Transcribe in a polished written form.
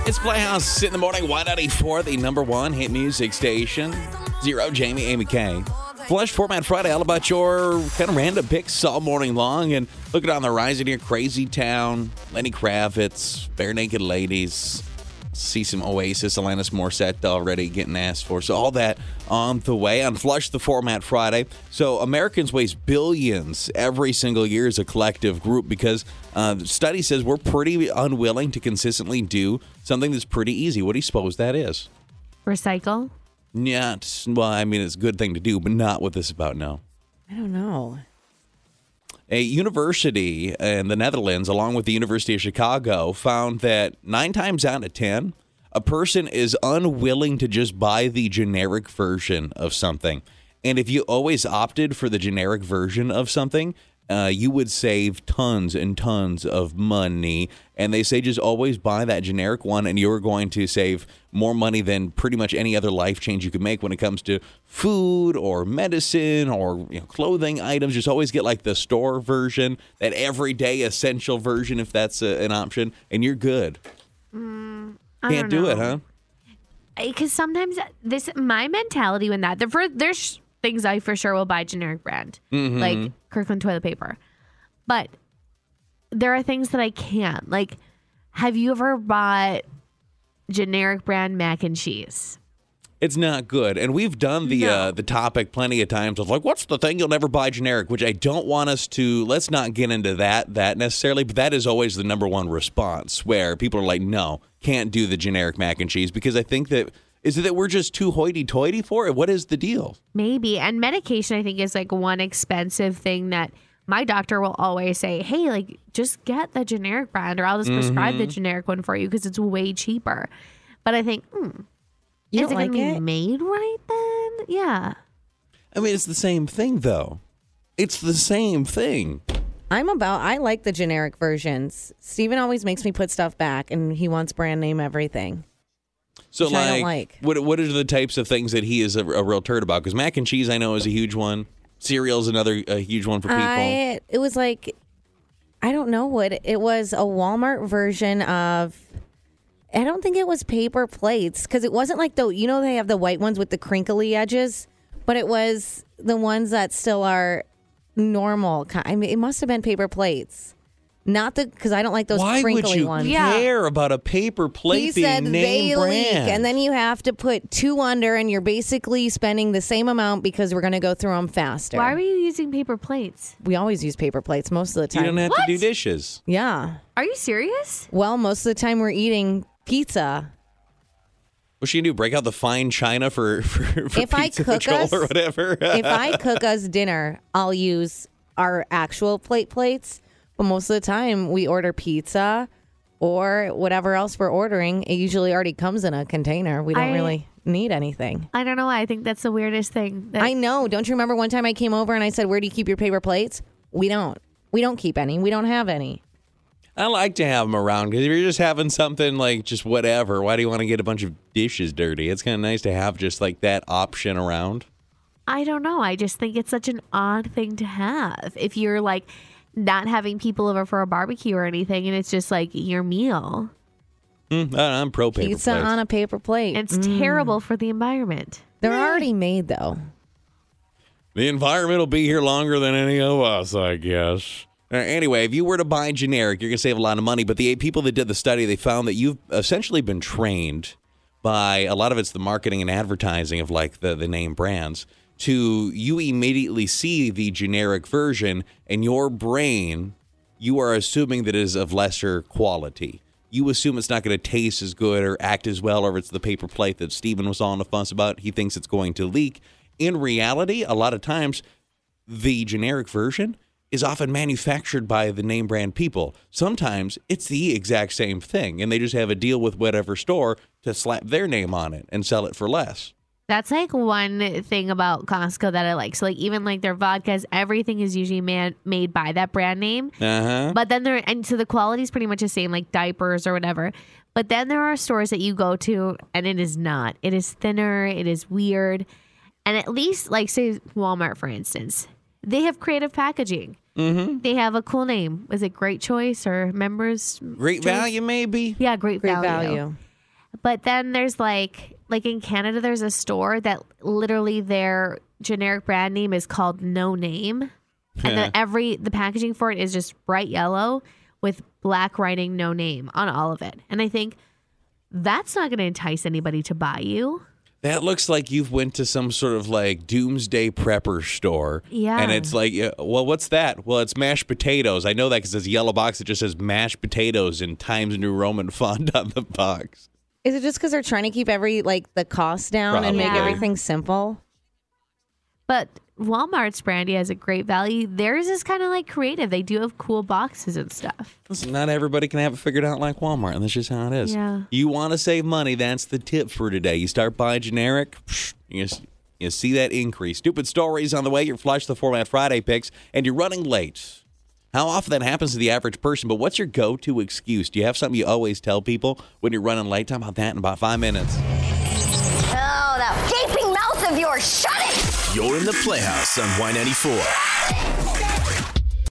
It's Playhouse in the morning, Y94, the number one hit music station. Zero, Jamie, Amy K. Flush Format Friday, all about your kind of random picks all morning long. And looking on the horizon here, Crazy Town, Lenny Kravitz, Bare Naked Ladies. See some Oasis, Alanis Morissette already getting asked for. So all that on the way on Flush the Format Friday. So Americans waste billions every single year as a collective group because the study says we're pretty unwilling to consistently do something that's pretty easy. What do you suppose that is? Recycle? Yeah, well, I mean, it's a good thing to do, but not what this is about, no. I don't know. A university in the Netherlands, along with the University of Chicago, found that 9 times out of 10, a person is unwilling to just buy the generic version of something. And if you always opted for the generic version of something, you would save tons and tons of money. And they say just always buy that generic one, and you're going to save more money than pretty much any other life change you could make when it comes to food or medicine or clothing items. Just always get like the store version, that everyday essential version if that's an option, and you're good. Can't do it, huh? Because sometimes my mentality when there's things I for sure will buy generic brand, like Kirkland toilet paper. But there are things that I can't. Like, have you ever bought generic brand mac and cheese? It's not good. And we've done the topic plenty of times of like, what's the thing you'll never buy generic? Which I don't want us to, let's not get into that necessarily. But that is always the number one response where people are like, no, can't do the generic mac and cheese because I think that, is it that we're just too hoity-toity for it? What is the deal? Maybe. And medication, I think, is like one expensive thing that my doctor will always say, hey, like, just get the generic brand or I'll just prescribe the generic one for you because it's way cheaper. But I think, You is don't it going like to be it? made right then? Yeah. I mean, it's the same thing, though. It's the same thing. I like the generic versions. Steven always makes me put stuff back, and he wants brand name everything. So, Which I don't like. What are the types of things that he is a real turd about? Because mac and cheese, I know, is a huge one. Cereal is another huge one for people. It was like, I don't know what it was, a Walmart version of. I don't think it was paper plates because it wasn't like they have the white ones with the crinkly edges, but it was the ones that still are normal. I mean, it must have been paper plates. Not because I don't like those Why crinkly would you ones. care about a paper plate He being said name they brand? leak, and then you have to put 2 under, and you're basically spending the same amount because we're going to go through them faster. Why were you using paper plates? We always use paper plates most of the You time. don't have to do dishes. Yeah. Are you serious? Well, most of the time we're eating pizza. What's she gonna do? Break out the fine china for If I pizza cook control us- or whatever? If I cook us dinner, I'll use our actual plates. But most of the time we order pizza or whatever else we're ordering. It usually already comes in a container. We don't really need anything. I don't know why. I think that's the weirdest thing. I know. Don't you remember one time I came over and I said, where do you keep your paper plates? We don't. We don't keep any. We don't have any. I like to have them around because if you're just having something like just whatever, why do you want to get a bunch of dishes dirty? It's kind of nice to have just like that option around. I don't know. I just think it's such an odd thing to have. If you're like not having people over for a barbecue or anything and it's just like your meal. I'm pro paper Pizza plates. on a paper plate. It's terrible for the environment. They're already made, though. The environment will be here longer than any of us, I guess. Anyway, if you were to buy generic, you're going to save a lot of money. But the 8 people that did the study, they found that you've essentially been trained by, a lot of it's the marketing and advertising of like the name brands, to you immediately see the generic version and your brain, you are assuming that it is of lesser quality. You assume it's not going to taste as good or act as well, or if it's the paper plate that Steven was all in a fuss about, he thinks it's going to leak. In reality, a lot of times, the generic version is often manufactured by the name brand people. Sometimes it's the exact same thing, and they just have a deal with whatever store to slap their name on it and sell it for less. That's like one thing about Costco that I like. So like even like their vodkas, everything is usually made by that brand name. Uh-huh. But then so the quality is pretty much the same, like diapers or whatever. But then there are stores that you go to and it is not. It is thinner. It is weird. And at least like say Walmart, for instance, they have creative packaging. Mm-hmm. They have a cool name. Is it Great Choice or Members? Great Choice? Value, maybe? Yeah, Great Great Value. value. But then there's like in Canada, there's a store that literally their generic brand name is called No Name. And the packaging for it is just bright yellow with black writing No Name on all of it. And I think that's not going to entice anybody to buy you. That looks like you've went to some sort of like doomsday prepper store. Yeah. And it's like, well, what's that? Well, it's mashed potatoes. I know that because there's a yellow box that just says mashed potatoes in Times New Roman font on the box. Is it just because they're trying to keep the cost down and make Probably. everything simple? But Walmart's brandy has a great value. Theirs is kind of like creative. They do have cool boxes and stuff. Listen, not everybody can have it figured out like Walmart, and that's just how it is. Yeah. You want to save money, that's the tip for today. You start buying generic, you see that increase. Stupid stories on the way, you're flush the Format Friday picks, and you're running late. How often that happens to the average person, but what's your go-to excuse? Do you have something you always tell people when you're running late? Talk about that in about 5 minutes. Oh, that gaping mouth of yours, shut it! You're in the Playhouse on Y94.